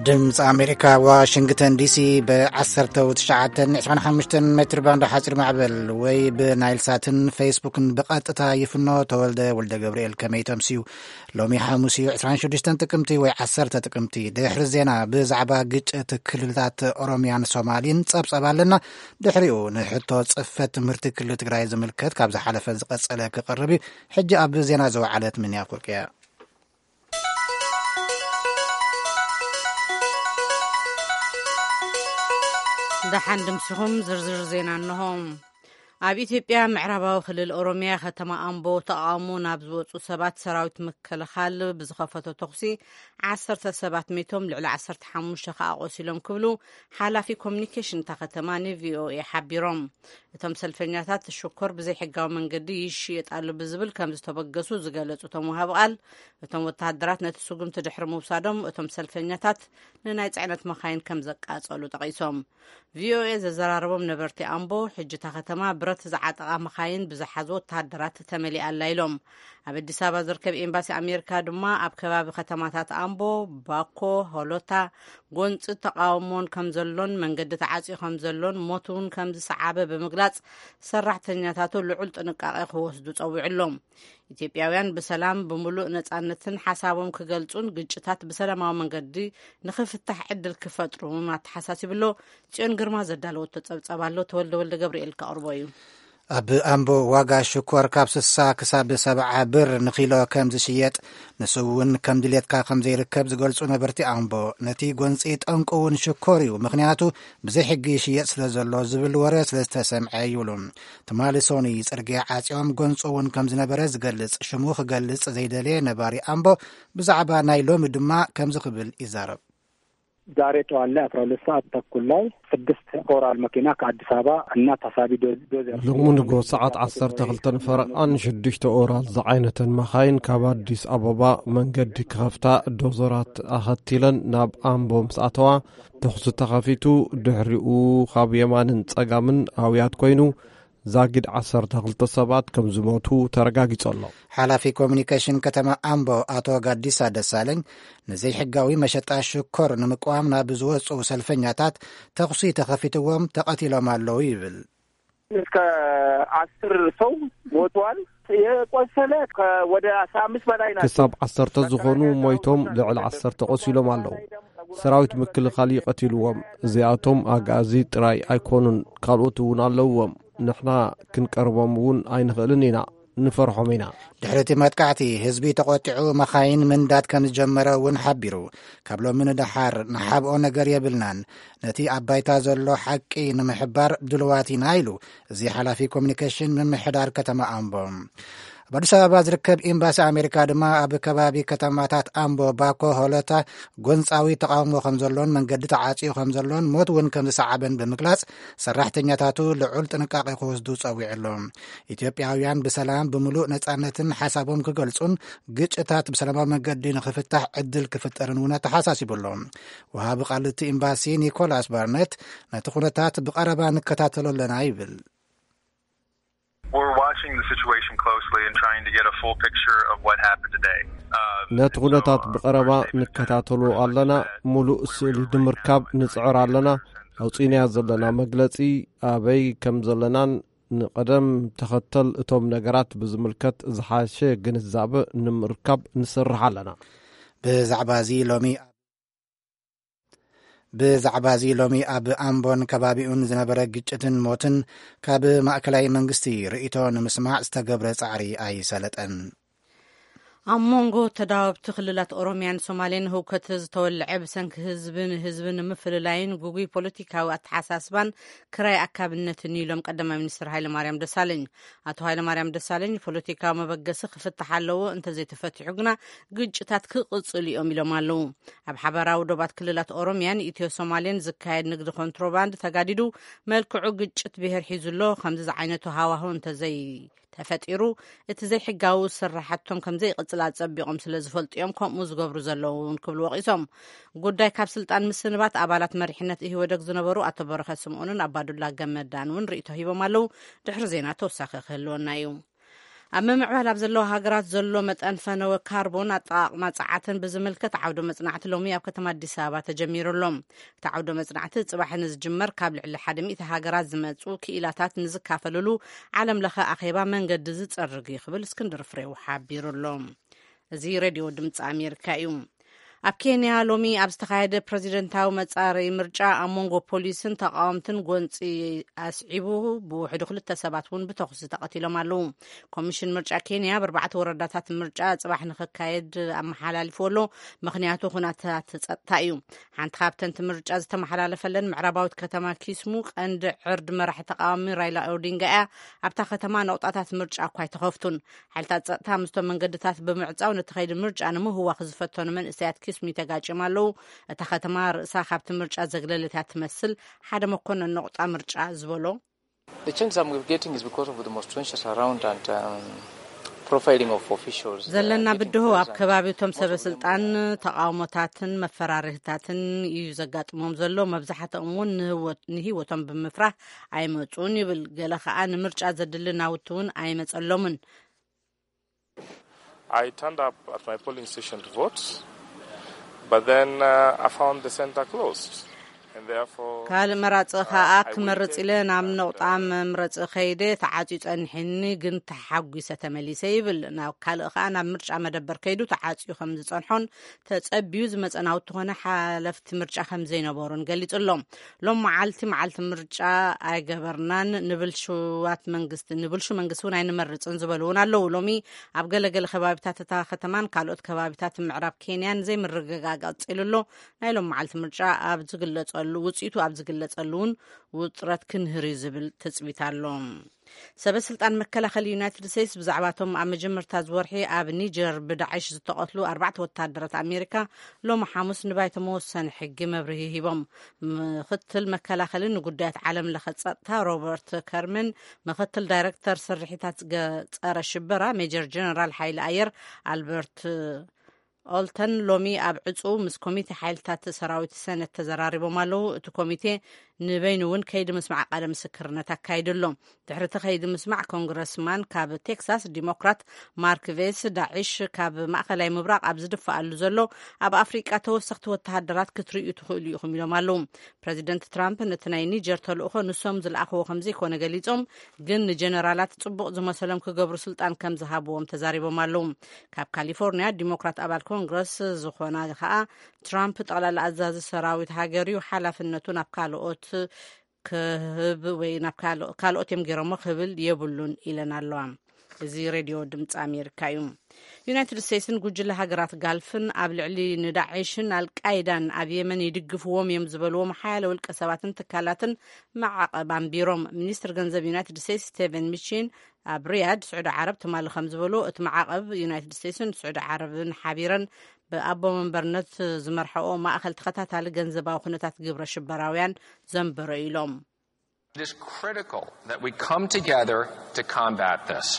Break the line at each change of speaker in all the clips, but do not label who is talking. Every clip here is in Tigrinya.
ድምፂ ኣሜሪካ ዋሽንግተን ዲሲ ብ1925 ሜትር ባንድ ሓፂር ማዕበል ወይ ብናይልሳትን ፌስቡክን ብቐጥታ ይፍኖ ተወልደ ወልደ ገብርኤል ከመይተምስዩ ሎሚ ሓሙስ 26 ጥቅምቲ ወይ 10 ጥቅምቲ ድሕሪ ዜና ብዛዕባ ግጭት ክልላት ኦሮሚያን ሶማሊን ጸብጸብ ኣለና ድሕሪኡ ንሕቶ ጽፈት ትምህርቲ ክልል ትግራይ ዝምልከት ካብ ዝሓለፈ ዝቐጸለ ክቐርብ ሕጂ ኣብ ዜና ዘወዓለት ምን ያቁርቅያ
دحن دمسهم زرزر زينا النهم ኣብ ኢትዮጵያ ምዕራባዊ ክልል ኦሮሚያ ከተማ ኣምቦ ተቃውሞ ናብ ዝወጹ ሰባት ሰራዊት ምክልኻል ብዝኸፈቶ ተኹሲ 10 ሰባት ሜቶም ልዕሊ 15 ከዓ ቆሲሎም ክብሉ ሓላፊ ኮሙኒኬሽን እታ ከተማ ንቪኦኤ ሓቢሮም እቶም ሰልፈኛታት ሽኮር ብዘይ ሕጋዊ መንገዲ ይሽየጣሉ ብዝብል ከም ዝተበገሱ ዝገለጹ እቶም ወሃብ ቃል እቶም ወተሃደራት ነቲ ስጉምቲ ድሕሪ ምውሳዶም እቶም ሰልፈኛታት ንናይ ጽዕነት መኻይን ከም ዘቃጸሉ ጠቒሶም ቪኦኤ ዘዘራረቦም ነበርቲ ኣምቦ ሕጂ እታ ከተማ ብረት ዝዓጠቓ መኻይን ብዝሓዙ ወተሃደራት ተመሊኣ ኣላ ኢሎም ኣብ ኣዲስ ኣበባ ዝርከብ ኤምባሲ ኣሜሪካ ድማ ኣብ ከባቢ ከተማታት ኣምቦ ባኮ ሆሎታ ጎንፂ ተቃውሞን ከም ዘሎን መንገዲ ተዓጽዩ ከም ዘሎን ሞት እውን ከም ዝሰዓበ ብምግላጽ ሰራሕተኛታቱ ልዑል ጥንቃቐ ክወስዱ ጸዊዑሎም ኢትዮጵያውያን ብሰላም ብምሉእ ነጻነትን ሓሳቦም ክገልጹን ግጭታት ብሰላማዊ መንገዲ ንኽፍታሕ ዕድል ክፈጥሩ ኣተሓሳሲብሎ ጽዮን ግርማ ዘዳለወቶ ጸብጸባሎ ተወልደ ወልደ ገብርኤል ከቕርቦ እዩ
ኣብ ኣምቦ ዋጋ ሽኮር ካብ 60 ክሳብ 70 ብር ንኪሎ ከም ዝሽየጥ ንሱ እውን ከም ድሌትካ ከም ዘይርከብ ዝገልጹ ነበርቲ ኣምቦ ነቲ ጎንፂ ጠንቁ እውን ሽኮር እዩ ምክንያቱ ብዘይ ሕጊ ይሽየጥ ስለ ዘሎ ዝብል ወረ ስለ ዝተሰምዐ ይብሉ ትማሊ ሶኒ ጽርግያ ዓጽዮም ጎንፂ እውን ከም ዝነበረ ዝገልጽ ሽሙ ክገልጽ ዘይደልየ ነባሪ ኣምቦ ብዛዕባ ናይ ሎሚ ድማ ከም ዝኽብል ይዛረብ
ዛሬ ጠዋት ላይ 12 ሰዓት ተኩል ላይ 6 ኦራል መኪና ከአዲስ አበባ እና ታሳቢ ዶዘር
ልሙንጎ ሰዓት 12 ፈረቃን 6 ኦራል ዝዓይነተን መኻይን ካብ አዲስ አበባ መንገዲ ከፍታ ዶዘራት ኣኸቲለን ናብ ኣምቦ ምስኣተዋ ተኽሱ ተኸፊቱ ድሕሪኡ ካብ የማንን ጸጋምን ኣውያት ኮይኑ ዛጊድ 12 ሰባት ከም ዝሞቱ ተረጋጊጸሎ
ሓላፊ ኮሙኒኬሽን ከተማ ኣምቦ አቶ ጋዲሳ ደሳለኝ ነዘይ ሕጋዊ መሸጣ ሽኮር ንምቋም ናብ ዝወጹ ሰልፈኛታት ተኽሲ ተኸፊትዎም ተቐቲሎም ኣለዉ ይብል
እስከ 10 ሰው ሞቷል የቆሰለ ወደ 15 በላይ ናቸው
ክሳብ 10 ዝኾኑ ሞይቶም ልዕሊ 10 ቆሲሎም ኣለዉ ሰራዊት ምክልኻል ይቐቲልዎም እዚኣቶም ኣጋዚ ጥራይ ኣይኮኑን ካልኦት እውን ኣለዎም ንሕና ክንቀርቦም እውን ኣይንኽእልን ኢና ንፈርሖም ኢና
ድሕርቲ መጥቃዕቲ ህዝቢ ተቆጢዑ መኻይን ምንዳድ ከም ዝጀመረ እውን ሓቢሩ ካብ ሎሚ ንድሓር ንሓብኦ ነገር የብልናን ነቲ ኣባይታ ዘሎ ሓቂ ንምሕባር ድልዋት ኢና ኢሉ እዚ ሓላፊ ኮሙኒኬሽን ምምሕዳር ከተማ ኣምቦ በአዲስ አበባ ዝርከብ ኤምባሲ ኣሜሪካ ድማ ኣብ ከባቢ ከተማታት ኣምቦ ባኮ ሆለታ ጎንፃዊ ተቃውሞ ከም ዘሎን መንገዲ ተዓጽዩ ከም ዘሎን ሞት እውን ከም ዝሰዓበን ብምግላጽ ሰራሕተኛታቱ ልዑል ጥንቃቄ ክወስዱ ጸዊዑሎም ኢትዮጵያውያን ብሰላም ብምሉእ ነጻነትን ሓሳቦም ክገልጹን ግጭታት ብሰላማዊ መንገዲ ንኽፍታሕ ዕድል ክፍጠርን እውን ተሓሳሲብሎም ወሃቢ ቃልቲ ኤምባሲ ኒኮላስ ባርነት ነቲ ኩነታት ብቐረባ ንከታተሎ ኣለና ይብል
We're watching the situation closely and trying to get a full picture of what happened today.
ነቲ ኩነታት ብቐረባ ንከታተሉ ኣለና ሙሉእ ስእሊ ንምርካብ ንጽዕር ኣለና ኣውፂንያ ዘለና መግለጺ ኣበይ ከም ዘለናን ንቀደም ተኸተል እቶም ነገራት ብዝምልከት ዝሓሸ ግንዛበ ንምርካብ ንስርሕ ኣለና ብዛዕባ እዚ ሎሚ ኣብ ኣምቦን ከባቢኡን ዝነበረ ግጭትን ሞትን ካብ ማእከላዊ መንግስቲ ርእቶ ንምስማዕ ዝተገብረ ጻዕሪ ኣይሰለጠን
ኣብ መንጎ ተዳወብቲ ክልላት ኦሮሚያን ሶማሌን ህውከት ዝተወልዐ ብሰንኪ ህዝብን ንምፍልላይን ጉጉይ ፖለቲካዊ ኣተሓሳስባን ክራይ ኣካብነትን ኢሎም ቀዳማይ ሚኒስትር ሃይለማርያም ደሳለኝ ኣቶ ሃይለማርያም ደሳለኝ ፖለቲካዊ መበገሲ ክፍታሕ ኣለዎ እንተዘይተፈቲሑ ግና ግጭታት ክቕጽሉ እዮም ኢሎም ኣለዉ ኣብ ሓበራዊ ዶባት ክልላት ኦሮሚያን ኢትዮ ሶማሌን ዝካየድ ንግዲ ኮንትሮባንድ ተጋዲዱ መልክዑ ግጭት ብሄር ሒዙሎ ከምዚ ዓይነቱ ሃዋህው እንተዘይ ተፈጢሩ እቲ ዘይሕጋዊ ስራሕቶም ከም ዘይቅጽል ጸቢቆም ስለ ዝፈልጥዮም ከምኡ ዝገብሩ ዘለውን ክብሉ ወቂሶም ጉዳይ ካብ ስልጣን ምስንባት ኣባላት መሪሕነት ይወደግ ዝነበሩ ኣቶ በረኸት ስምዖንን ኣባዱላ ገመዳን እውን ርእቶ ሂቦም ኣለዉ ድሕሪ ዜና ተወሳኺ ክህልወና እዩ ኣብ ምምዕባል ኣብ ዘለዎ ሃገራት ዘሎ መጠን ፈነወ ካርቦን ኣጠቃቅማ ፀዓትን ብዝምልከት ዓውደ መጽናዕቲ ሎሚ ኣብ ከተማ አዲስ አበባ ተጀሚሩሎም። እቲ ዓውደ መጽናዕቲ ጽባሕ ንዝጅመር ካብ ልዕሊ 100 ሃገራት ዝመጹ ክኢላታት ንዝካፈልሉ ዓለም ለኸ ኣኼባ መንገዲ ዝጸርግ ይኽብል እስክንድር ፍሬው ሓቢሩሎም። እዚ ሬድዮ ድምፂ ኣሜሪካ እዩ። ኣብ ኬንያ ሎሚ ኣብ ዝተኻየደ ፕረዚደንታዊ መጻረዪ ምርጫ ኣብ መንጎ ፖሊስን ተቃወምትን ጎንፂ ኣስዒቡ ብውሕዱ 2 ሰባት እውን ብተኹሲ ተቐቲሎም ኣለዉ። ኮሚሽን ምርጫ ኬንያ ብ4 ወረዳታት ምርጫ ጽባሕ ንኽካየድ ኣመሓላሊፉ ኣሎ። ምክንያቱ ኩነታት ጸጥታ እዩ። ሓንቲ ካብተን ምርጫ ዝተመሓላለፈለን ምዕራባዊት ከተማ ኪስሙ ቀንዲ ዕርዲ መራሒ ተቃዋሚ ራይላ ኦዲንጋ እያ። ኣብታ ከተማ ነቁጣታት ምርጫ እኳ ኣይተኸፍቱን። ሓይልታት ጸጥታ ምስቶም መንገድታት ብምዕጻው ነቲ ከይዲ ምርጫ ንምህዋኽ ዝፈተኑ መንእሰያት ኪስሚ ተጋጭም ኣለዉ። እታ ከተማ ርእሳ ካብቲ ምርጫ ዘግለለት እያ ትመስል። ሓደ መኮንን ነቁጣ ምርጫ ዝበሎ ዘለና ብድሆ ኣብ ከባቢቶም ሰበስልጣን ተቃውሞታትን መፈራርህታትን እዩ ዘጋጥሞም ዘሎ። መብዛሕትኦም እውን ንህይወቶም ብምፍራሕ ኣይመፁን ይብል። ገለ ከዓ ንምርጫ ዘድሊ ናውቲ እውን ኣይመፀሎምን።
I turned up at my polling station to vote, but then I found the center closed.
ካልእ መራፂ ከዓ ክመርፅ ኢለ ናብ ነቁጣ መምረፂ ከይደ ተዓፂዩ ፀኒሕኒ ግን ተሓጒሰ ተመሊሰ ይብል። ናብ ካልእ ከዓ ናብ ምርጫ መደበር ከይዱ ተዓፂዩ ከም ዝፀንሖን ተፀቢዩ ዝመፀናውቲ ኾነ ሓለፍቲ ምርጫ ከም ዘይነበሩን ገሊጹሎም። ሎም መዓልቲ ምርጫ ኣይገበርናን ንብልሹ መንግስቲ እውን ኣይንመርፅን ዝበሉ እውን ኣለዉ። ሎሚ ኣብ ገለገለ ከባቢታት እታ ከተማን ካልኦት ከባቢታት ምዕራብ ኬንያን ዘይምርግጋግ ፂሉሎ ናይ ሎም መዓልቲ ምርጫ ኣብ ዝግለጸሉ ውጽኢቱ ኣብ ዝግለጸሉ እውን ውጥረት ክንህሪ ዝብል ተጽቢት ኣሎ። ሰበስልጣን መከላኸሊ ዩናይትድ ስቴትስ ብዛዕባቶም ኣብ መጀመርታ ዝወርሒ ኣብ ኒጀር ብዳዕሽ ዝተቐትሉ 4 ወታደራት ኣሜሪካ ሎሚ ሓሙስ ንባይተ መወሰኒ ሕጊ መብርሂ ሂቦም። ምክትል መከላኸሊ ንጉዳያት ዓለም ለኸ ጸጥታ ሮበርት ከርመን፣ ምክትል ዳይረክተር ስርሒታት ጸረ ሽበራ ሜጀር ጀነራል ሓይሊ ኣየር ኣልበርት ኦልተን ሎሚ ኣብ ዕፁ ምስ ኮሚቴ ሓይልታት ሰራዊት ሰነት ተዘራሪቦም ኣለዉ። እቲ ኮሚቴ ንበይኑ እውን ከይዲ ምስማዕ ቃለ ምስክርነት ኣካይድሎ። ድሕሪ እቲ ከይዲ ምስማዕ ኮንግረስማን ካብ ቴክሳስ ዲሞክራት ማርክ ቬስ ዳዕሽ ካብ ማእኸላይ ምብራቅ ኣብ ዝድፋኣሉ ዘሎ ኣብ ኣፍሪቃ ተወሰኽቲ ወተሃደራት ክትርእዩ ትኽእሉ ኢኹም ኢሎም ኣለዉ። ፕረዚደንት ትራምፕ ነቲ ናይ ኒጀር ተልእኾ ንሶም ዝለኣኽዎ ከምዘይኮነ ገሊፆም ግን ንጀነራላት ጽቡቕ ዝመሰሎም ክገብሩ ስልጣን ከም ዝሃብዎም ተዛሪቦም ኣለዉ። ካብ ካሊፎርኒያ ዲሞክራት ኣባል ኮንግረስ ዝኾና ከዓ ትራምፕ ጠቕላላ ኣዛዚ ሰራዊት ሃገርዩ ሓላፍነቱ ናብ ካልኦት ክህብ ወይ ናብ ካልኦት እዮም ገይሮሞ ክብል የብሉን ኢለን ኣለዋ። እዚ ሬድዮ ድምፂ ኣሜሪካ እዩ። ዩናይትድ ስቴትስን ጉጅለ ሃገራት ጋልፍን ኣብ ልዕሊ ንዳዕሽን ኣልቃይዳን ኣብ የመን ይድግፍዎም እዮም ዝበልዎም ሓያለ ውልቀ ሰባትን ትካላትን ማዕቐብ ኣንቢሮም። ሚኒስትር ገንዘብ ዩናይትድ ስቴትስ ስቴቨን ሚቺን ኣብ ሪያድ ስዑዲ ዓረብ ትማሊ ከም ዝበሎ እቲ ማዕቐብ ዩናይትድ ስቴትስን ስዑዲ ዓረብን ሓቢረን ብኣቦ መንበርነት ዝመርሐኦ ማእኸል ተኸታታሊ ገንዘባዊ ኩነታት ግብረ ሽበራውያን ዘንበረ ኢሎም።
It is critical that we come together to combat this.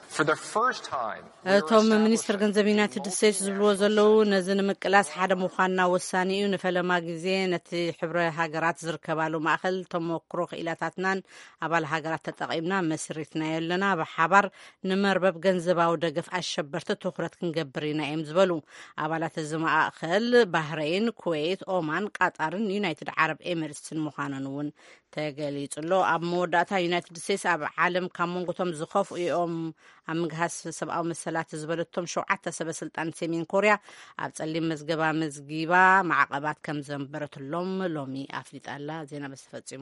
እቶም ሚኒስትር ገንዘብ ዩናይትድ ስቴትስ ዝብልዎ ዘለዉ ነዚ ንምቅላስ ሓደ ምዃንና ወሳኒ እዩ። ንፈለማ ግዜ ነቲ ሕብረ ሃገራት ዝርከባሉ ማእኸል ተመክሮ ክኢላታትናን ኣባል ሃገራት ተጠቒምና መስሪትና የለና ብሓባር ንመርበብ ገንዘባዊ ደገፍ ኣሸበርቲ ትኩረት ክንገብር ኢና እዮም ዝበሉ። ኣባላት እዚ ማእኸል ባህረይን፣ ኩዌት፣ ኦማን፣ ቃጣርን ዩናይትድ ዓረብ ኤሚሬትስን ምዃነን እውን ተገሊጹሎ። ኣብ መወዳእታ ዩናይትድ ስቴትስ ኣብ ዓለም ካብ መንጎቶም ዝኸፍኡ እዮም ኣብ ምግሃስ ሰብኣዊ መሰላት ዝበለቶም 7 ሰበስልጣን ሰሜን ኮርያ ኣብ ጸሊም መዝገባ መዝጊባ ማዕቐባት ከም ዘንበረትሎም ሎሚ ኣፍሊጣላ። ዜና በስተፈጺሙ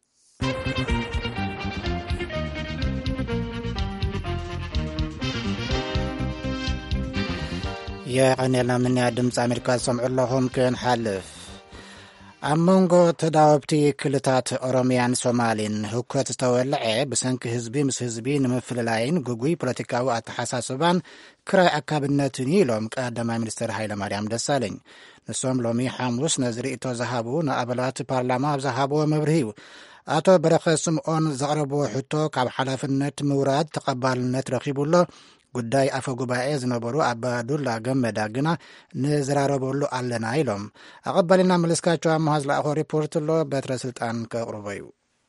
የቀኔልና ምንያ ድምፂ ኣሜሪካ ዝሰምዑ ኣለኹም ክንሓልፍ። ኣብ መንጎ ተዳወብቲ ክልታት ኦሮምያን ሶማሌን ህውከት ዝተወልዐ ብሰንኪ ህዝቢ ምስ ህዝቢ ንምፍልላይን ጉጉይ ፖለቲካዊ ኣተሓሳስባን ክራይ ኣካብነትን ኢሎም ቀዳማይ ሚኒስትር ሃይለማርያም ደሳለኝ ንሶም ሎሚ ሓሙስ ነዚ ርእቶ ዝሃቡ ንኣባላት ፓርላማ ኣብ ዝሃብዎ መብርሂ ኣቶ በረኸት ስምዖን ዘቕረብዎ ሕቶ ካብ ሓላፍነት ምውራድ ተቐባልነት ረኺቡሎ ጉዳይ ኣፈ ጉባኤ ዝነበሩ ኣባዱላ ገመዳ ግና ንዝራረበሉ ኣለና ኢሎም ኣቐባሊና መለስካቸው ኣመሃ ዝለኣኾ ሪፖርት ኣሎ በትረ ስልጣን ከቕርበ እዩ።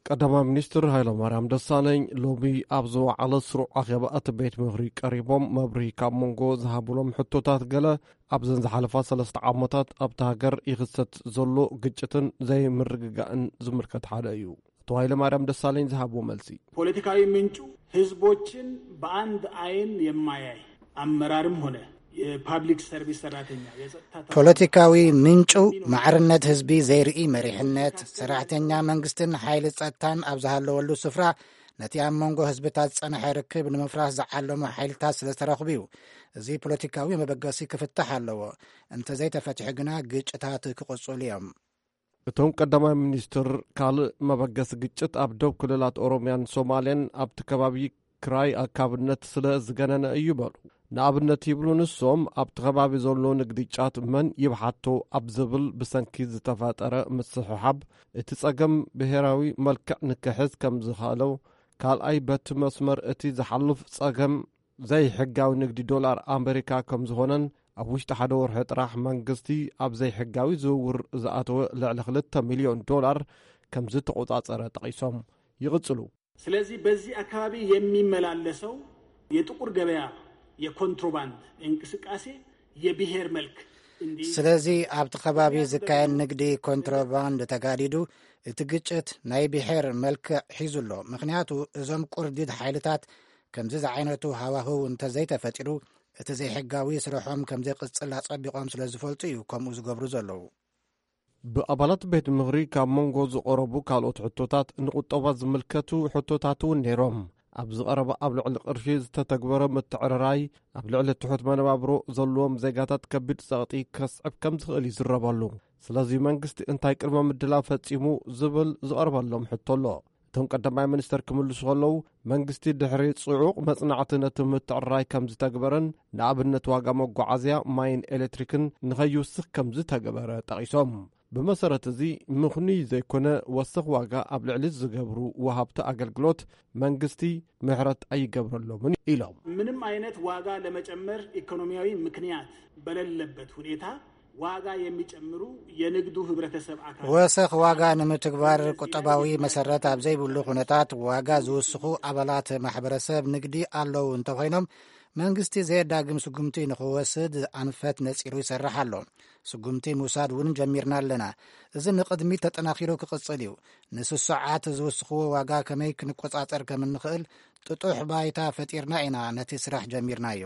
ቀዳማይ ሚኒስትር ሃይለማርያም ደሳለኝ ሎሚ ኣብ ዝወዓለ ስሩዕ ኣኼባ እቲ ቤት ምኽሪ ቀሪቦም መብርሂ ካብ መንጎ ዝሃብሎም ሕቶታት ገለ ኣብዘን ዝሓለፋ 3 ዓመታት ኣብቲ ሃገር ይኽሰት ዘሎ ግጭትን ዘይምርግጋእን ዝምልከት ሓደ እዩ። አቶ ሃይለማርያም ደሳለኝ ዝሃብዎ መልሲ
ፖለቲካዊ ምንጩ ህዝቦችን በአንድ አይን የማያይ አመራርም ሆነ የፓብሊክ ሰርቪስ ሰራተኛ
ፖለቲካዊ ምንጩ ማዕርነት ህዝቢ ዘይርኢ መሪሕነት ሰራሕተኛ መንግስትን ሓይሊ ጸጥታን ኣብ ዝሃለወሉ ስፍራ ነቲ ኣብ መንጎ ህዝብታት ጸንሐ ርክብ ንምፍራስ ዝዓለሙ ሓይልታት ስለ ዝተረኽቡ እዩ። እዚ ፖለቲካዊ መበገሲ ክፍታሕ ኣለዎ። እንተዘይተፈትሐ ግና ግጭታት ክቕጽሉ እዮም።
እቶም ቀዳማይ ሚኒስትር ካልእ መበገሲ ግጭት ኣብ ደቡብ ክልላት ኦሮምያን ሶማልያን ኣብቲ ከባቢ ክራይ ኣካብነት ስለ ዝገነነ እዩ በሉ። ንኣብነት ይብሉ ንሶም ኣብቲ ከባቢ ዘሎ ንግዲ ጫት መን ይብሓቶ ኣብ ዝብል ብሰንኪ ዝተፈጠረ ምስሕሓብ እቲ ጸገም ብሄራዊ መልክዕ ንክሕዝ ከም ዝኽእለው ካልኣይ በቲ መስመር እቲ ዝሓልፍ ጸገም ዘይሕጋዊ ንግዲ ዶላር ኣሜሪካ ከም ዝኾነን ኣብ ውሽጢ ሓደ ወርሒ ጥራሕ መንግስቲ ኣብ ዘይሕጋዊ ዝውውር ዝኣተወ ልዕሊ 2 ሚሊዮን ዶላር ከም ዝተቆጻጸረ ጠቂሶም ይቕጽሉ።
ስለዚህ በዚህ አካባቢ የሚመላለሰው የጥቁር ገበያ የኮንትሮባንድ እንቅስቃሴ የብሔር መልክ
ስለዚ ኣብቲ ከባቢ ዝካየድ ንግዲ ኮንትሮባንድ ተጋዲዱ እቲ ግጭት ናይ ብሔር መልክዕ ሒዙሎ። ምክንያቱ እዞም ቁርዲድ ሓይልታት ከምዚ ዝዓይነቱ ሃዋህው እንተዘይተፈጢሩ እቲ ዘይሕጋዊ ስርሖም ከም ዘይቅጽል ኣጸቢቖም ስለ ዝፈልጡ እዩ ከምኡ ዝገብሩ ዘለዉ።
ብኣባላት ቤት ምኽሪ ካብ መንጎ ዝቐረቡ ካልኦት ሕቶታት ንቁጠባ ዝምልከቱ ሕቶታት እውን ነይሮም። ኣብ ዝቐረበ ኣብ ልዕሊ ቅርሺ ዝተተግበረ ምትዕርራይ ኣብ ልዕሊ ትሑት መነባብሮ ዘለዎም ዜጋታት ከቢድ ጸቕጢ ከስዕብ ከም ዝኽእል ይዝረበሉ። ስለዚ መንግስቲ እንታይ ቅድመ ምድላው ፈጺሙ ዝብል ዝቐርበሎም ሕቶ ኣሎ። እቶም ቀዳማይ ሚኒስተር ክምልሱ ከለዉ መንግስቲ ድሕሪ ጽዑቕ መጽናዕቲ ነቲ ምትዕርራይ ከም ዝተግበረን ንኣብነት ዋጋ መጓዓዝያ ማይን ኤሌክትሪክን ንኸይውስኽ ከም ዝተገበረ ጠቒሶም ብመሰረት እዚ ምኽንይ ዘይኮነ ወስኽ ዋጋ ኣብ ልዕሊ ዝገብሩ ወሃብቲ አገልግሎት መንግስቲ ምሕረት አይገብረሎምን ኢሎም
ምንም አይነት ዋጋ ለመጨመር ኢኮኖሚያዊ ምክንያት በሌለበት ሁኔታ ዋጋ የሚጨምሩ የንግዱ ህብረተሰብ አካል
ወስኽ ዋጋ ንምትግባር ቁጠባዊ መሰረት ኣብ ዘይብሉ ሁነታት ዋጋ ዝውስኹ አባላት ማሕበረሰብ ንግዲ ኣለው እንተኾይኖም መንግስቲ ዘየዳግም ስጉምቲ ንኽወስድ ኣንፈት ነጺሩ ይሰርሕ ኣሎ። ስጉምቲ ምውሳድ እውን ጀሚርና ኣለና። እዚ ንቕድሚት ተጠናኺሩ ክቕጽል እዩ። ንስሱዓት ዝውስኽዎ ዋጋ ከመይ ክንቆጻጸር ከም እንኽእል ጥጡሕ ባይታ ፈጢርና ኢና ነቲ ስራሕ ጀሚርናዮ።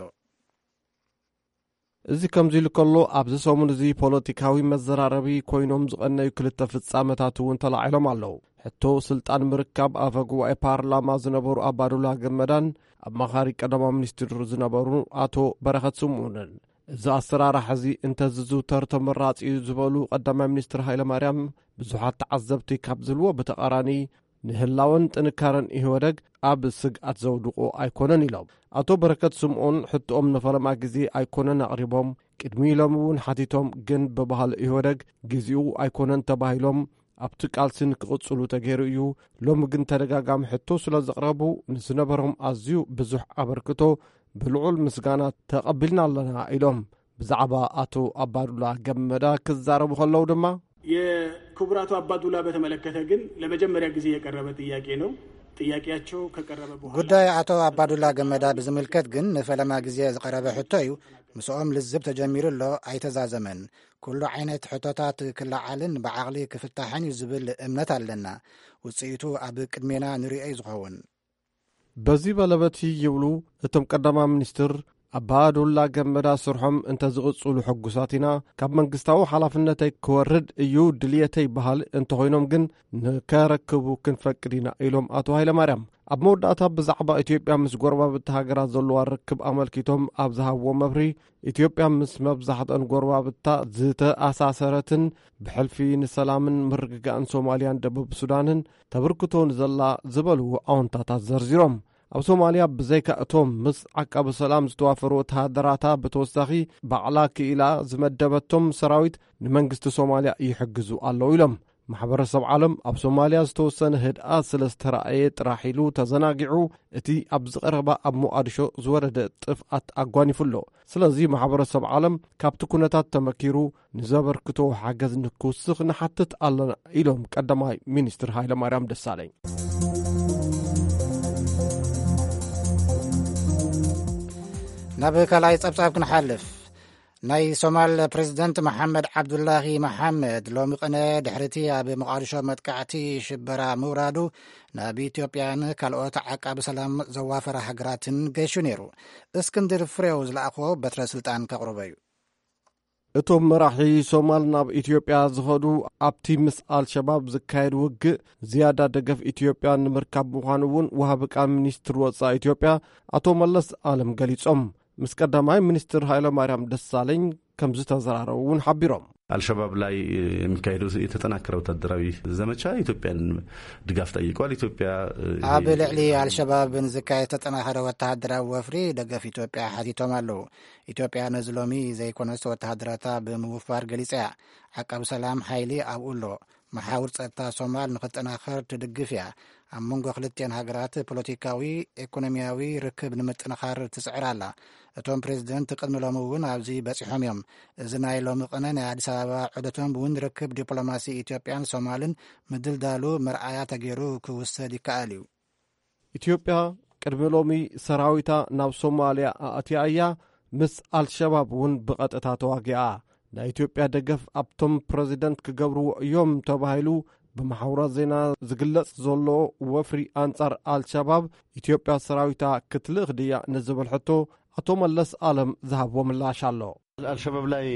እዚ ከምዚ ኢሉ ከሎ ኣብዚ ሰሙን እዚ ፖለቲካዊ መዘራረቢ ኮይኖም ዝቐነዩ ክልተ ፍጻመታት እውን ተላዒሎም ኣለዉ። ሕቶ ስልጣን ምርካብ ኣፈ ጉባኤ ፓርላማ ዝነበሩ ኣባዱላ ገመዳን ኣማኻሪ ቀዳማይ ሚኒስትር ዝነበሩ ኣቶ በረኸት ስምዖንን እዚ ኣሰራርሓ እዚ እንተዝዝውተር ተመራጺ ዝበሉ ቀዳማይ ሚኒስትር ሃይለማርያም ብዙሓት ተዓዘብቲ ካብ ዝልዎ ብተቓራኒ ንህላውን ጥንካረን ኢህወደግ ኣብ ስግኣት ዘውድቆ ኣይኮነን ኢሎም ኣቶ በረከት ስምዖን ሕቶኦም ንፈረማ ግዜ ኣይኮነን ኣቕሪቦም ቅድሚ ኢሎም እውን ሓቲቶም ግን ብባህሊ ኢህወደግ ግዚኡ ኣይኮነን ተባሂሎም ኣብቲ ቃልሲን ክቕጽሉ ተገይሩ እዩ። ሎሚ ግን ተደጋጋሚ ሕቶ ስለ ዘቕረቡ ንዝነበሮም ኣዝዩ ብዙሕ ኣበርክቶ ብልዑል ምስጋና ተቐቢልና ኣለና ኢሎም ብዛዕባ አቶ አባዱላ ገመዳ ክዛረቡ ከለው ድማ
የክቡራቱ አባዱላ በተመለከተ ግን ለመጀመሪያ ጊዜ የቀረበ ጥያቄ ነው። ጥያቄያቸው ከቀረበ በኋላ
ጉዳይ አቶ አባዱላ ገመዳ ብዝምልከት ግን ንፈለማ ጊዜ ዝቀረበ ሕቶ እዩ። ምስኦም ልዝብ ተጀሚሩሎ ኣይተዛዘመን። ኩሉ ዓይነት ሕቶታት ክለዓልን ብዓቕሊ ክፍታሕን እዩ ዝብል እምነት ኣለና። ውፅኢቱ ኣብ ቅድሜና ንሪኦ ዝኸውን
በዚ በለበቲ ይብሉ እቶም ቀዳማይ ሚኒስትር ኣባዱላ ገመዳ ስርሖም እንተ ዝቕጽሉ ሕጉሳት ኢና ካብ መንግስታዊ ሓላፍነተይ ክወርድ እዩ ድልየተይ ባህል እንተኾይኖም ግን ንከረክቡ ክንፈቅድ ኢና ኢሎም ኣቶ ሃይለማርያም ኣብ መወዳእታ ብዛዕባ ኢትዮጵያ ምስ ጎረባብቲ ሃገራት ዘለዋ ርክብ ኣመልኪቶም ኣብ ዝሃብዎ መብሪ ኢትዮጵያ ምስ መብዛሕትአን ጎረባብታ ዝተኣሳሰረትን ብሕልፊ ንሰላምን ምርግጋእን ሶማልያን ደቡብ ሱዳንን ተብርክቶ ንዘላ ዝበልዎ ኣዎንታታት ዘርዚሮም ኣብ ሶማልያ ብዘይካ እቶም ምስ ዓቃቢ ሰላም ዝተዋፈሩ ወተሃደራታ ብተወሳኺ ባዕላ ክኢላ ዝመደበቶም ሰራዊት ንመንግስቲ ሶማልያ ይሕግዙ ኣለዉ ኢሎም ማሕበረሰብ ዓለም ኣብ ሶማልያ ዝተወሰነ ህድኣት ስለ ዝተረኣየ ጥራሕ ኢሉ ተዘናጊዑ እቲ ኣብ ዝቐረባ ኣብ ሞቃዲሾ ዝወረደ ጥፍኣት ኣጓኒፉሎ ስለዚ ማሕበረሰብ ዓለም ካብቲ ኩነታት ተመኪሩ ንዘበርክቶ ሓገዝ ንክውስኽ ንሓትት ኣለና ኢሎም ቀዳማይ ሚኒስትር ሃይለማርያም ደሳለኝ
ናብ ካልኣይ ጸብጻብ ክንሓልፍ ናይ ሶማል ፕሬዚደንት መሓመድ ዓብዱላሂ መሓመድ ሎሚ ቅነ ድሕርቲ ኣብ መቃዲሾ መጥቃዕቲ ሽበራ ምውራዱ ናብ ኢትዮጵያን ካልኦት ዓቃቢ ሰላም ዘዋፈረ ሃገራትን ገይሹ ነይሩ እስክንድር ፍሬው ዝለኣኽቦ በትረ ስልጣን ከቕርበ እዩ
እቶም መራሒ ሶማል ናብ ኢትዮጵያ ዝኸዱ ኣብቲ ምስ አልሸባብ ዝካየድ ውግእ ዝያዳ ደገፍ ኢትዮጵያ ንምርካብ ምዃኑ እውን ወሃቢ ቃል ሚኒስትር ወጻኢ ኢትዮጵያ አቶ መለስ አለም ገሊጾም ምስ ቀዳማይ ሚኒስትር ሃይለማርያም ደሳለኝ ከም ዝተዘራረቡ እውን ሓቢሮም
አልሸባብ ላይ የሚካሄደው የተጠናከረ ወታደራዊ ዘመቻ ኢትዮጵያን ድጋፍ ጠይቋል ኢትዮጵያ
ኣብ ልዕሊ አልሸባብን ዝካየድ ተጠናከረ ወታደራዊ ወፍሪ ደገፍ ኢትዮጵያ ሓቲቶም ኣለዉ ኢትዮጵያ ነዚ ሎሚ ዘይኮነስ ወታደራታ ብምውፋር ገሊጻ ዓቃቢ ሰላም ሓይሊ ኣብኡሎ መሓውር ጸጥታ ሶማል ንኽጠናኸር ትድግፍ እያ ኣብ መንጎ ክልቲአን ሃገራት ፖለቲካዊ ኢኮኖሚያዊ ርክብ ንምጥንኻር ትስዕር ኣላ እቶም ፕሬዚደንት ቅድሚ ሎሚ እውን ኣብዚ በፂሖም እዮም እዚ ናይ ሎሚ ቅነ ናይ ኣዲስ ኣበባ ዑደቶም እውን ርክብ ዲፕሎማሲ ኢትዮጵያን ሶማልን ምድልዳሉ መርኣያ ተገይሩ ክውሰድ ይከኣል እዩ
ኢትዮጵያ ቅድሚ ሎሚ ሰራዊታ ናብ ሶማልያ ኣእትያ እያ ምስ አልሸባብ እውን ብቐጥታ ተዋጊኣ ናይ ኢትዮጵያ ደገፍ ኣብቶም ፕሬዚደንት ክገብርዎ እዮም ተባሂሉ ብማሕበራት ዜና ዝግለጽ ዘሎ ወፍሪ አንጻር አልሸባብ ኢትዮጵያ ሰራዊታ ክትልእኽ ድያ ንዝብል ሕቶ አቶ መለስ አለም ዝሃብዎ ምላሽ ኣሎ
አልሸባብ ላይ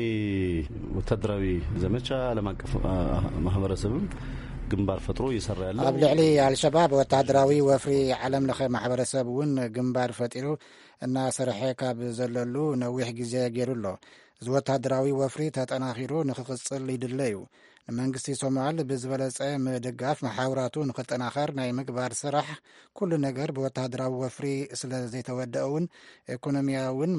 ወታደራዊ ዘመቻ ዓለም አቀፍ ማህበረሰብም ግንባር ፈጥሮ ይሰራ ያለው
ኣብ ልዕሊ አልሸባብ ወታደራዊ ወፍሪ ዓለም ለኸ ማሕበረሰብ እውን ግንባር ፈጢሩ እና ሰርሐ ካብ ዘለሉ ነዊሕ ግዜ ገይሩሎ እዚ ወታደራዊ ወፍሪ ተጠናኺሩ ንክቕጽል ይድለ እዩ ንመንግስቲ ሶማል ብዝበለጸ ምድጋፍ መሓውራቱ ንክጠናኸር ናይ ምግባር ስራሕ ኩሉ ነገር ብወታደራዊ ወፍሪ ስለ ዘይተወደአ እውን ኢኮኖሚያውን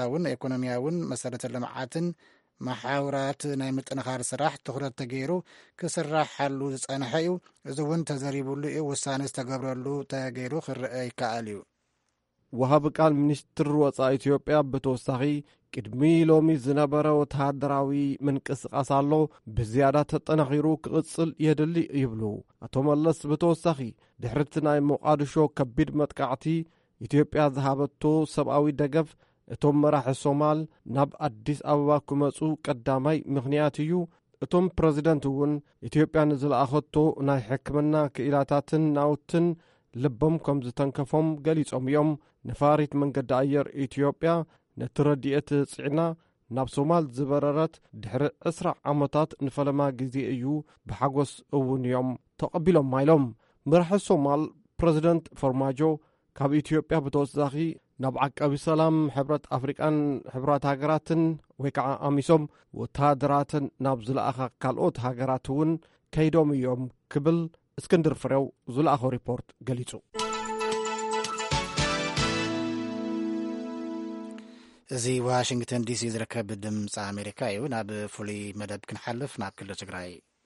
መሰረተ ልምዓትን መሓውራት ናይ ምጥንኻር ስራሕ ትኩረት ተገይሩ ክስራሓሉ ዝጸንሐ እዩ እዚ እውን ተዘሪቡሉ እዩ ውሳነ ዝተገብረሉ ተገይሩ ክርአ ይከኣል እዩ
ወሃቢ ቃል ሚኒስትር ወጻኢ ኢትዮጵያ ብተወሳኺ ቅድሚ ሎሚ ዝነበረ ወታደራዊ ምንቅስቃስ ኣሎ ብዝያዳ ተጠናኺሩ ክቕጽል የድሊ ይብሉ አቶ መለስ ብተወሳኺ ድሕርቲ ናይ ሞቃዲሾ ከቢድ መጥቃዕቲ ኢትዮጵያ ዝሃበቶ ሰብኣዊ ደገፍ እቶም መራሒ ሶማል ናብ አዲስ ኣበባ ክመጹ ቀዳማይ ምኽንያት እዩ እቶም ፕሬዚደንት እውን ኢትዮጵያ ንዝለኣኸቶ ናይ ሕክምና ክኢላታትን ናውትን ልቦም ከም ዝተንከፎም ገሊጾም እዮም ነፋሪት መንገዲ ኣየር ኢትዮጵያ ነቲ ረድኤት ጽዕና ናብ ሶማል ዝበረረት ድሕሪ 20 ዓመታት ንፈለማ ግዜ እዩ ብሓጎስ እውን እዮም ተቐቢሎም ኢሎም መራሒ ሶማል ፕሬዚደንት ፎርማጆ ካብ ኢትዮጵያ ብተወሳኺ ናብ ዓቃቢ ሰላም ሕብረት ኣፍሪቃን ሕብራት ሃገራትን ወይ ከዓ ኣሚሶም ወታደራትን ናብ ዝለኣኻ ካልኦት ሃገራት እውን ከይዶም እዮም ክብል እስክንድር ፍሬው ዝለኣኾ ሪፖርት ገሊጹ
እዚ ዋሽንግተን ዲሲ ዝርከብ ድምፂ ኣሜሪካ እዩ ናብ ፍሉይ መደብ ክንሓልፍ ናብ ክልል ትግራይ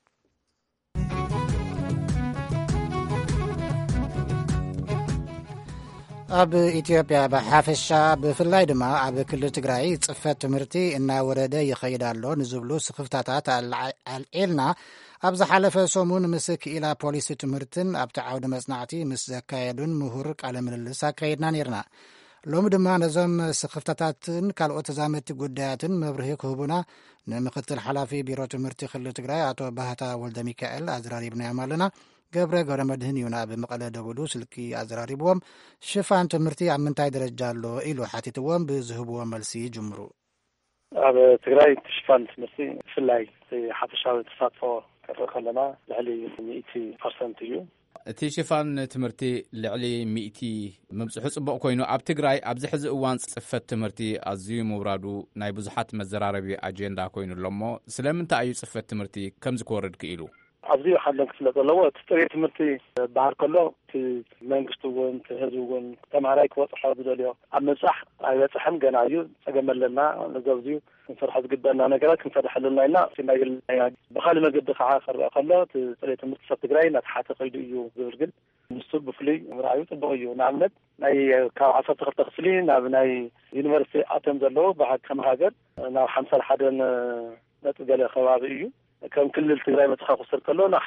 ኣብ ኢትዮጵያ ብሓፈሻ ብፍላይ ድማ ኣብ ክልል ትግራይ ጽፈት ትምህርቲ እናወረደ ይኸይድ ኣሎ ንዝብሉ ስኽፍታታት ኣልዒልና ኣብ ዝሓለፈ ሰሙን ምስ ክኢላ ፖሊሲ ትምህርትን ኣብቲ ዓውዲ መጽናዕቲ ምስ ዘካየዱን ምሁር ቃለ ምልልስ ኣካየድና ነርና ሎሚ ድማ ነዞም ስኽፍታታትን ካልኦት ተዛመድቲ ጉዳያትን መብርሂ ክህቡና ንምክትል ሓላፊ ቢሮ ትምህርቲ ክልል ትግራይ ኣቶ ባህታ ወልደ ሚካኤል ኣዘራሪብናዮም ኣለና ገብረ ገብረመድህን እዩ ናብ መቐለ ደውሉ ስልኪ ኣዘራሪብዎም ሽፋን ትምህርቲ ኣብ ምንታይ ደረጃ ኣሎ ኢሉ ሓቲትዎም ብዝህብዎ መልሲ ይጅምሩ
ኣብ ትግራይ ሽፋን ትምህርቲ ብፍላይ ሓፈሻዊ ተሳትፎ ክርኢ ከለና ልዕሊ 100% እዩ
እቲ ሽፋን ትምህርቲ ልዕሊ 100 መብጽሑ ጽቡቕ ኮይኑ ኣብ ትግራይ ኣብዚ ሕዚ እዋን ጽፈት ትምህርቲ ኣዝዩ ምውራዱ ናይ ብዙሓት መዘራረቢ ኣጀንዳ ኮይኑ ኣሎ እሞ ስለምንታይ እዩ ጽፈት ትምህርቲ ከምዚ ክወርድ ክኢሉ
ኣብዚ ሓለን ክፍለጥ ኣለዎ እቲ ጥሬት ትምህርቲ ባህር ከሎ እቲ መንግስቲ እውን ህዝቡን ተማሃራይ ክወፅሖ ዝደልዮ ኣብ መፅራሕ ኣይበፅሕን ገና እዩ ፀገም ኣለና ነዘብዝዩ ክንሰርሖ ዝግበአና ነገራት ክንሰርሕ ኣለና ኢና ሲናይልና ብኻሊ መገዲ ከዓ ክርአ ከሎ እቲ ጥሬት ትምህርቲ ሰብ ትግራይ እናተሓተ ከይዱ እዩ ዝብል ግን ንሱ ብፍሉይ ምርኣዩ ፅቡቅ እዩ ንኣብነት ናይ ካብ 12 ክፍሊ ናብ ናይ ዩኒቨርሲቲ ኣቶም ዘለዎ ከም ሃገር ናብ 51 ነጥቢ ገለ ከባቢ እዩ ከም ክልል ትግራይ መፅኻ ክወስድ ከሎ ናብ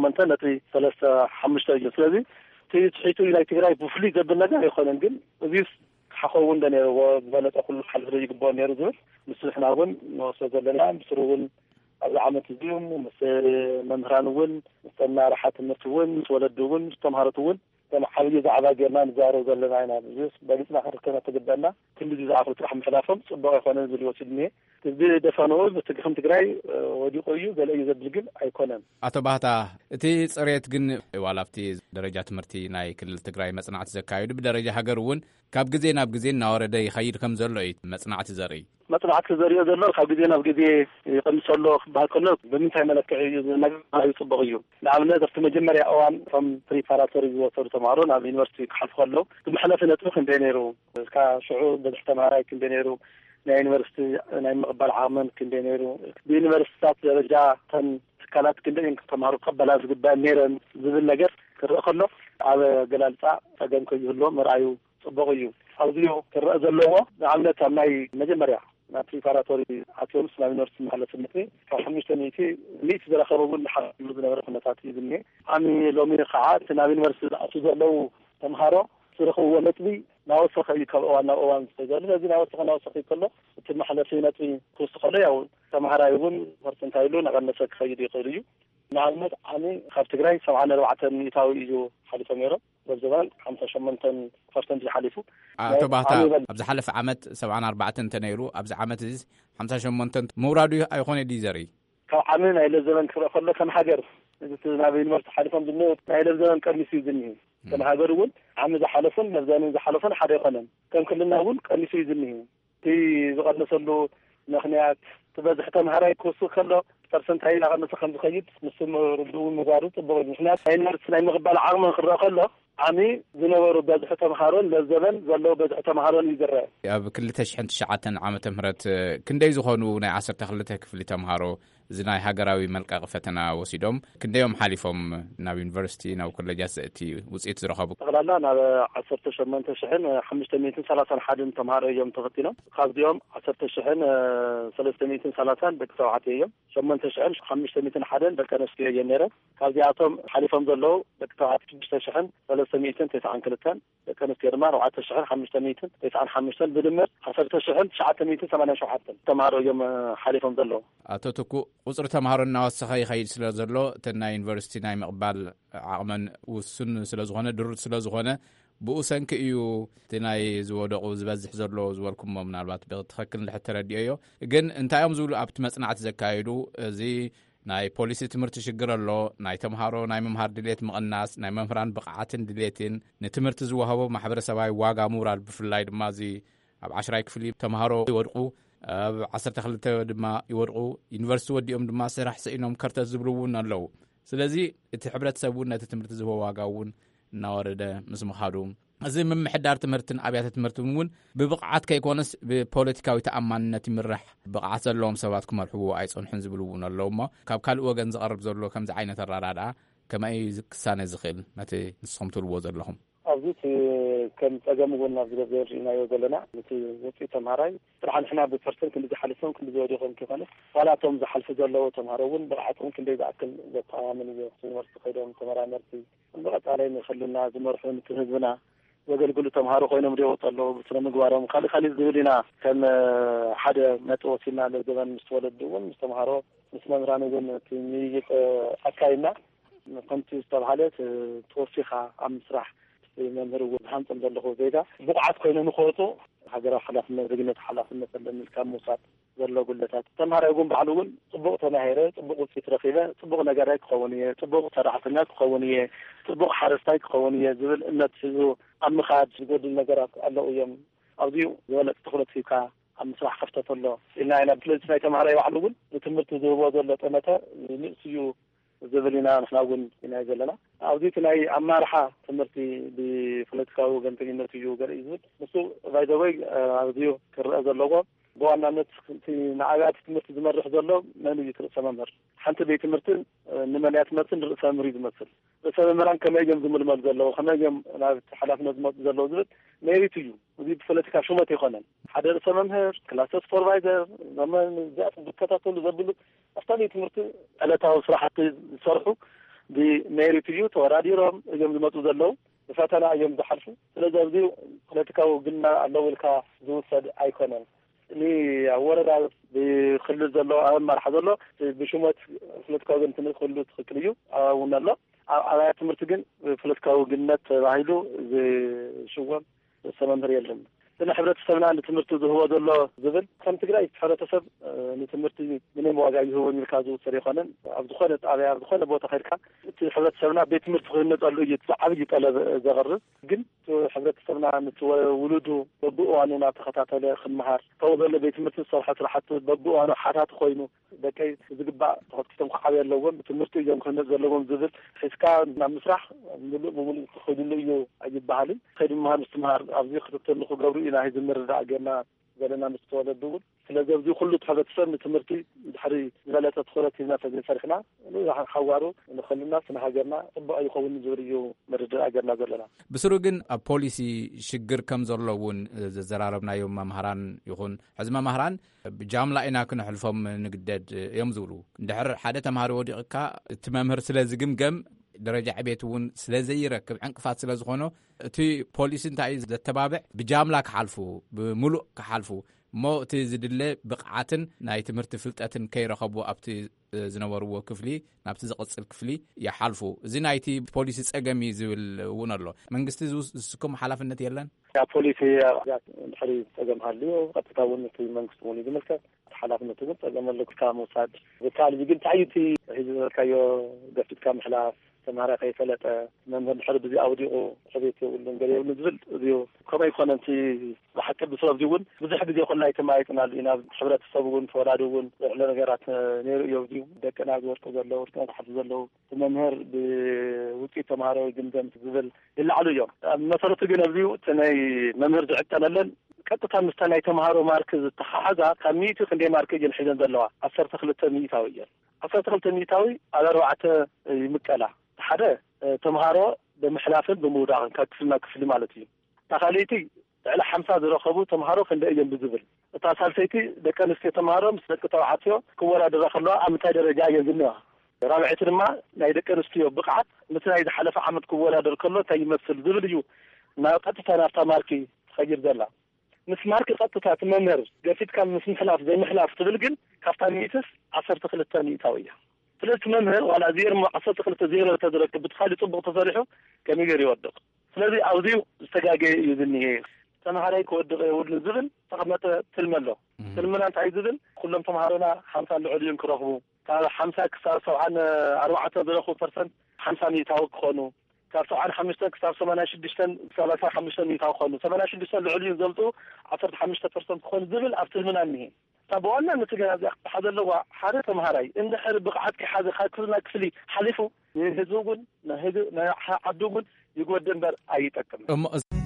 58.35 እዩ ስለዚ እቲ ትሒቱ ናይ ትግራይ ብፍሉይ ዘብል ነገር ኣይኮነን ግን እዚ ሓኸውን እንደነይርዎ ዝበለጠ ኩሉ ሓልፍ ይግብኦ ነይሩ ዝብል ምስ ንሕና እውን ንወስዶ ዘለና ምስሩ እውን ኣብዚ ዓመት እዚኡ ምስ መምህራን እውን ምስ ተማሃሮ ትምህርቲ እውን ምስ ወለዱ እውን ምስ ተምሃሮት እውን ዓብዪ ዛዕባ ጌርና ንዛረብ ዘለና ኢና ብዙ በሊፅና ክንርከበ ተገባና ክንዲ ዝኣኽሉ ጥራሕ ምሕላፎም ፅቡቅ ኣይኮነን ዝብል ወሲድ እኒሄ እዚ ደፈንዎ ብትግኽም ትግራይ ወዲቆ እዩ ገለ እዩ ዘብል ግን ኣይኮነን።
ኣቶ ባህታ እቲ ፅሬት ግን ዋላ ኣብቲ ደረጃ ትምህርቲ ናይ ክልል ትግራይ መፅናዕቲ ዘካየዱ ብደረጃ ሃገር እውን ካብ ግዜ ናብ ግዜ እናወረደ ይኸይድ ከም ዘሎ እዩ መፅናዕቲ ዘርኢ
መፅናዕቲ ዘሪኦ ዘሎ ካብ ግዜ ናብ ግዜ ይቕንሰሎ ክበሃል ከሎ ብምንታይ መለክዒ እዩ ነገር ፅቡቅ እዩ ንኣብነት ኣብቲ መጀመርያ እዋን ከም ፕሪፓራቶሪ ዝወሰዱ ተምሃሮ ናብ ዩኒቨርሲቲ ክሓልፉ ከለዉ ብመሕለፊ ነጥቢ ክንደይ ነይሩ እስካብ ሽዑ በዝሒ ተምሃራይ ክንደይ ነይሩ ናይ ዩኒቨርሲቲ ናይ ምቕባል ዓቕመን ክንደይ ነይሩ ብዩኒቨርሲቲታት ደረጃ ተን ትካላት ክንደይ ተምሃሮ ክቕበላ ዝግባአን ነይረን ዝብል ነገር ክርአ ከሎ ኣብ ገላልፃ ፀገም ከይህሎ ምርኣዩ ፅቡቅ እዩ ኣብዚኡ ክርአ ዘለዎ ንኣብነት ኣብ ናይ መጀመርያ ናብ ፕሪፓራቶሪ ኣትዮምስ ናብ ዩኒቨርሲቲ መሓለፍነት ካብ 500 ዝረኸበ እውን ሓሉ ዝነበረ ኩነታት እዩ ዝኒሄ ኣሚ ሎሚ ከዓ እቲ ናብ ዩኒቨርሲቲ ዝኣትዉ ዘለው ተምሃሮ ዝረኽብዎ ነጥቢ ናወሰኸ እዩ ካብ እዋን ናብ እዋን ዝዘሉ ነዚ ናወሰኸ ከሎ እቲ መሕለፊ ነጥቢ ክውስኽ ከሎ ያው ተምሃራይ እውን ፐርሰንታይሉ ናቐነሰ ክኸይድ ይኽእል እዩ ንኣብነት ኣነ ካብ ትግራይ 74 ሚእታዊ እዩ ሓሊፎም ነይሮም በዘባን 58% ዝሓሊፉ
ኣቶ ባህታ ኣብ ዝሓለፈ ዓመት 74 እንተነይሩ ኣብዚ ዓመት እዚ 58 ምውራዱ ኣይኮነ ድዩ ዘርኢ
ካብ ዓመ ናይ ለዘበን ክርአ ከሎ ከም ሃገር ናብ ዩኒቨርሲቲ ሓሊፎም ዝኒሄ ናይ ለዘበን ቀኒሱ እዩ ዝኒሄ ከም ሃገር እውን ዓመ ዝሓለፉን ለዘበን ዝሓለፉን ሓደ ኣይኮነን ከም ክልልና እውን ቀኒሱ እዩ ዝኒሄ እቲ ዝቐነሰሉ ምክንያት ትበዝሒ ተምሃራይ ክወስኽ ከሎ ፐርሰንታይ ናቐነሰ ከም ዝኸይድ ንስም ርድኡ ምግባሩ ፅቡቅ እዩ ምክንያት ናይ ዩኒቨርሲቲ ናይ ምቕባል ዓቕመን ክርአ ከሎ ዓሚ ዝነበሩ በዝሒ ተምሃሮን ለዘበን ዘለዎ በዝሒ ተምሃሮን እዩ ዝርአ
ኣብ 2009 ዓመተ ምህረት ክንደይ ዝኾኑ ናይ 12 ክፍሊ ተምሃሮ እዚ ናይ ሃገራዊ መልቀቂ ፈተና ወሲዶም ክንደዮም ሓሊፎም ናብ ዩኒቨርሲቲ ናብ ኮሌጃት ዘእቲ ውፅኢት ዝረኸቡ
ጠቕላላ ናብ 18,531 ተምሃሮ እዮም ተፈቲኖም ካብዚኦም 10,330 ደቂ ተባዕትዮ እዮም 8,501 ደቂ ኣንስትዮ እየን ነይረን ካብዚኣቶም ሓሊፎም ዘለዉ ደቂ ተባዕትዮ 6,392 ደቂ ኣንስትዮ ድማ 4,595 ብድምር 10,987 ተምሃሮ እዮም ሓሊፎም ዘለዉ
ኣቶ ትኩ ቁፅሪ ተምሃሮ እናወሰኸ ይኸይድ ስለ ዘሎ እቲ ናይ ዩኒቨርሲቲ ናይ ምቕባል ዓቕመን ውሱን ስለ ዝኾነ ድሩት ስለ ዝኾነ ብኡ ሰንኪ እዩ እቲ ናይ ዝወደቑ ዝበዝሕ ዘሎ ዝበልኩሞ ምናልባት ብትኽክል ንድሕር ተረዲኦዮ ግን እንታይ እዮም ዝብሉ ኣብቲ መፅናዕቲ ዘካየዱ እዚ ናይ ፖሊሲ ትምህርቲ ሽግር ኣሎ ናይ ተምሃሮ ናይ መምሃር ድሌት ምቕናስ ናይ መምህራን ብቕዓትን ድሌትን ንትምህርቲ ዝወሃቦ ማሕበረሰባዊ ዋጋ ምውራድ ብፍላይ ድማ እዚ ኣብ 10ይ ክፍሊ ተምሃሮ ይወድቁ ኣብ 12 ድማ ይወድቁ ዩኒቨርሲቲ ወዲኦም ድማ ስራሕ ሰኢኖም ከርተት ዝብሉ እውን ኣለዉ ስለዚ እቲ ሕብረተሰብ እውን ነቲ ትምህርቲ ዝህቦ ዋጋ እውን እናወረደ ምስ ምኻዱ እዚ ምምሕዳር ትምህርትን ኣብያተ ትምህርትን እውን ብብቕዓት ከይኮነስ ብፖለቲካዊ ተኣማንነት ይምራሕ ብቕዓት ዘለዎም ሰባት ክመርሕዎ ኣይፀንሑን ዝብሉ እውን ኣለዉ እሞ ካብ ካልእ ወገን ዝቐርብ ዘሎ ከምዚ ዓይነት ኣራዳድኣ ከመይ ክሳነ ዝኽእል ነቲ ንስኹም ትብልዎ ዘለኹም
ኣብዚ ከም ፀገም እውን ናብ ዝገበርናዮ ዘለና ነቲ ውፅኢት ተምሃራይ ጥራሕ ንሕና ብፐርሰንት ክንዲ ዝሓልፎም ክንዲ ዝወዲቖም ከይኮነስ ዋላቶም ዝሓልፉ ዘለዉ ተምሃሮ እውን ብቕዓቶም ክንደይ ዝኣክል ዘተኣማምን እዩ ዩኒቨርሲቲ ከይዶም ተመራመርቲ ብቐፃላይ ንኽእሉና ዝመርሑ ነቲ ህዝብና ዘገልግሉ ተምሃሮ ኮይኖም ሪወጡ ኣለዉ ስነ ምግባሮም ካልእ ዝብል ኢና ከም ሓደ ነጥቢ ወሲድና ለዘበን ምስ ተወለዱ እውን ምስ ተምሃሮ ምስ መምህራን እውን እቲ ምይይጥ ኣካይድና ከምቲ ዝተባሃለ ተወሲኻ ኣብ ምስራሕ መምህር እውን ዝሃንፆም ዘለኹ ዜጋ ብቕዓት ኮይኖም ንክወፁ ሃገራዊ ሓላፍነት ዜግነት ሓላፍነት ኣለኒ ካብ ምውሳድ ዘሎ ጉለታት ተምሃራይ እውን ባዕሉ እውን ፅቡቅ ተማሂረ ፅቡቅ ውፅኢት ረኺበ ፅቡቅ ነገራይ ክኸውን እየ ፅቡቅ ሰራሕተኛ ክኸውን እየ ፅቡቅ ሓረስታይ ክኸውን እየ ዝብል እምነት ሒዙ ኣብ ምኻድ ዝጎድሉ ነገራት ኣለዉ እዮም ኣብዚኡ ዝበለፀ ትኩረት ሂብካ ኣብ ምስራሕ ከፍተት ኣሎ ኢልና ኢና ስለዚ ናይ ተምሃራይ ባዕሉ እውን ንትምህርቲ ዝህቦ ዘሎ ጠመተ ንእስ እዩ زبلنا نحن أقول إن زلنا أوديت ناي أمارحة تمرتي بفلتكاو جنتي نتيجو قريزود نسو بايدوي أوديو كرأز اللغة بوانا في نعاقات تمرتي زمر حضرلو ما نجي رأس ممر حتى بيت مرتين نمليات مرتين رأس مريض مثل رأس ممران كما يجم زمر مالزلو خما يجم حلافنا زمر زلو زبط ما يريتيو ودي بفلتكا شو ما تيخونن حدا رأس ممهر كلاس سوبرفايزر لما جاء بكتاتو زبلو أصلاً تمرتي على تاو صراحة صرحوا بميريتيو توراديرهم يوم زمتو زلو فاتنا يوم زحلفوا لذا بديو خلتكاو قلنا الأول زوصد أيكونن اللي ورد بخلو زلو أهم مرحة زلو بشومات خلتكاو قلنا خلو تخليو ونالله على تمرتقن خلتكاو قلنا راهيلو زي شوام السمندر يلهم لأن حبرة السبنا عند تمرتو هو دلله زبل كم تقرأ حبرة السب نتمرتي من المواقع هو المركزو سريقانا عبد خالد على عبد خالد بوت خيرك حبرة السبنا بيت مرتو خلنا قالوا يتصعب يطلب زغرز قلت حبرة السبنا عند ولوده ببقوا عننا تخطات على خمهار فوضى اللي بيت مرتو صراحة راح ببقوا عنه حاتات خوينه بكي زقبع تحط كتم خحاوي اللوم تمرتو يوم خلنا زلوم زبل حسكا نعم مسرح مولي خذ اللي أجيب بعلي خير مهار مستمهار أبزي خطط اللي خبروا إلى هذه المرة عجنا قالنا مستوى الدول فلذا بدي كله تحدث سنة تمرتي بحري غلطة تخرج هنا في فرخنا راح نحواره ونخلي الناس نهاجرنا طبقا يخون جوريو مرة عجنا قالنا
بسروقن بوليسي شجر كم زرلون زراربنا يوم مهران يخون حزم مهران بجاملة إنا كنا حلفهم نقدد يمزولو دحر حادثة مهار وديقكا تمامهر سلازقم قم درجة عبيتون سلازي ركب عنقفات سلازخونه تي بوليس انتاي زتبابع بجاملة كحالفو بملؤ كحالفو مو تزدله بقعتن ناي تمرت فلتاتن كي رخبو ابتي زنورو كفلي نابت زقصل كفلي يحالفو زي نايتي بوليس صقمي زول ونالو منغست زوسكم حلافنت يلن
يا بوليس يا حري صقم حاليو قطاون في منغست وني دملك حلافنت صقم لك كامو صاد بالتالي بيقول تعيتي هي كايو دفتك كام حلاف تمارا كي فلت من الحرب دي اوديو حبيت والنجري ونزل ديو كما يكون انت حتى بصرف ديون بزح دي يقول لا يتمايتنا لنا حبرات الصبون فورادون على نغيرات نير يوديو دكنا ورق زلو ورق حفظ زلو تمنهر بوقت تمارا جندم زبل اللي على يوم مسرت جنبيو تناي ممهر دعتنا لن كتتا مستناي تمارو مركز التحاضر كميتو خندي مركز الحزن دلوا 10 ميتاويه 10 ميتاوي على روعه مكلا حدا تمهارو بمحلافن بموداغن كفلنا كفل مالتي تخاليتي على 5 درخبو تمهارو خنديين بزبل تاسالسيتي دكانستي تمهارو مسلكتو عاتيو كورا درخلو امتا درجه يزنوا رابعت لما لا دكانستيو بقعت مثل اذا حلف عمد كورا دركلو تيمثل زبليو ما قطتا نافتا ماركي خير زلا مس ماركي قطتا تمنر قفيت كان مس محلاف زي محلاف تبلقن كافتانيتس 10 ميتاويه ثلاث منهر ولا زير ما عصت خلت زير تدرك بتخلي طبق تصالحه كم يقدر يودق الذي أوديو استجاجي يذني أنا عليك ود الزبل فقط ما تلمله تلمنا أنت عايز زبل كلهم تمهرنا 5 العليم كرهبو كان 5 كسر عن 4% 5 يتاوك خونو كسر عن 5 كسر 8 شدشتن 5 يتاوك خونو 8 شدشتن العليم زلطو 10% خون زبل أفتلمنا منه طبعاً نتجاهل هذا اللغة حارة مهاري إن حرب بقعتك هذا خاطرنا كفلي حلفوا يهزوجن نهدو نعدوجن يقول دنبر أي تكمل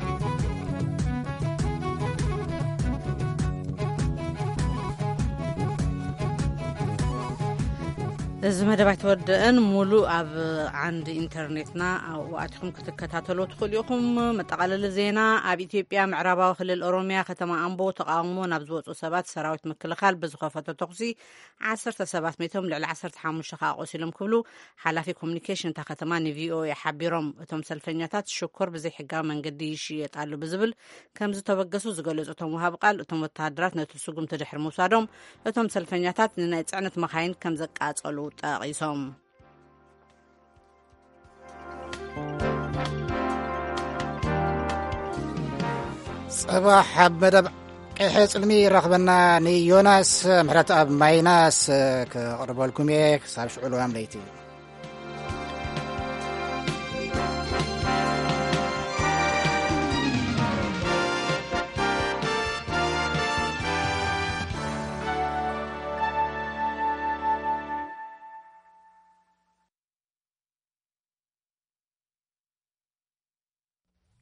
إذا ما دبعت ودن مولو أب عند إنترنتنا وقتكم كتكتاتلو تخليكم متقلل زينا أب إثيوبيا معربا وخلال أوروميا ختما أنبو تقاومو نبزوت وسبات سراوت مكلخال بزخافة تقصي 10 ميتهم لعل 10 حامل شخاء سلم كبلو حلافي كومنيكيشن تختمان فيو يحبيرهم وتم سلفنياتات شكر بزي حقا من قديش يتقالوا بزبل كم زتوقسوا زقلوا زوتهم وهاب قال وتم التهدرات نتلسوقم تدحر موسادهم وتم سلفنياتات لنا يتعنت مخاين كم زقات قالوا تاقيسهم
صباح مدب قيحي علمي رغبنا ني يوناس محرت أب مايناس كقربوا لكم يك صار شعولوا عمليتي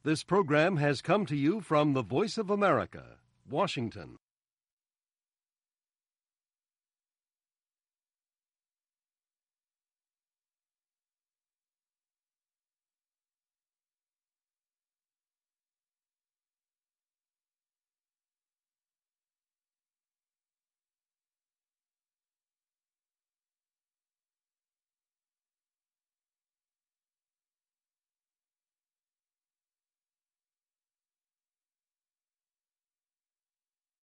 This program has come to you from the Voice of America, Washington.